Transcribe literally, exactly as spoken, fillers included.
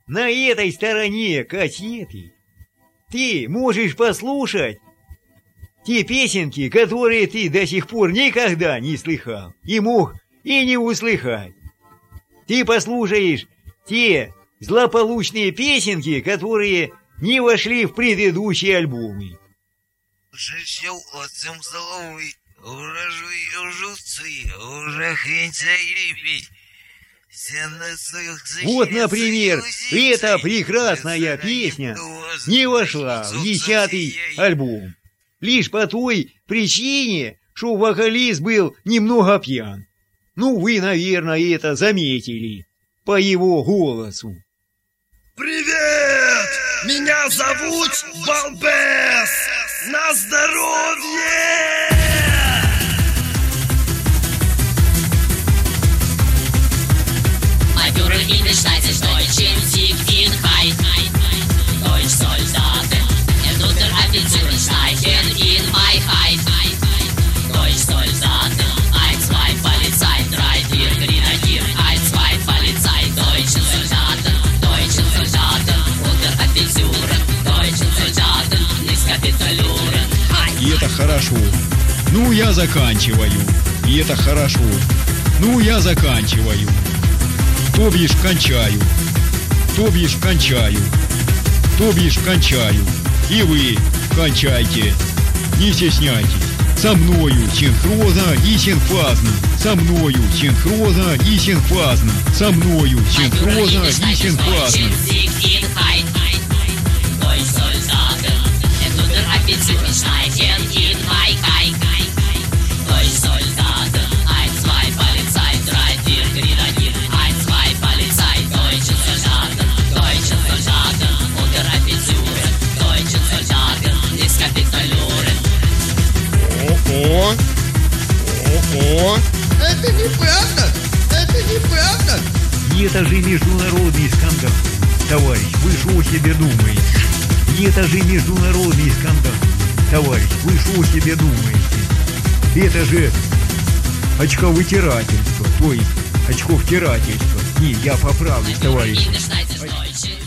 на этой стороне кассеты ты можешь послушать те песенки, которые ты до сих пор никогда не слыхал и мог и не услыхать. Ты послушаешь те злополучные песенки, которые не вошли в предыдущие альбомы. Шишел отцем соловый, урожуй ужуцы, уже хренца и лепить. Вот, например, эта прекрасная песня не вошла в десятый альбом. Лишь по той причине, что вокалист был немного пьян. Ну, вы, наверное, это заметили по его голосу. Привет! Меня зовут Балбес! На здоровье! In der Schweiz ist Deutsch im Sieg in Heid. Deutsch Soldaten, er tut der Offizier steigen in Freiheit. Deutsch Soldaten, ein, zwei Polizei, drei, vier Grenadier, ein, zwei Polizei, deutsche Soldaten, deutsche Soldaten, unter Offizieren, deutsche Soldaten, nicht kapitulieren. И это хорошо. Ну, я заканчиваю. И это хорошо. Ну, я заканчиваю. То бишь кончаю, то бишь кончаю, то бишь кончаю. И вы кончайте, не стесняйтесь. Со мною синхрозно и синфазно. Со мною синхрозно и синфазно. Со мною синхрозно и синфазно. О, о, это неправда, это неправда. И это же международный скандал, товарищ, вы что себе думаете? И это же международный скандал, товарищ, вы что себе думаете? Это же очковытирательство, то есть очковтирательство. Не, я поправлюсь, товарищ.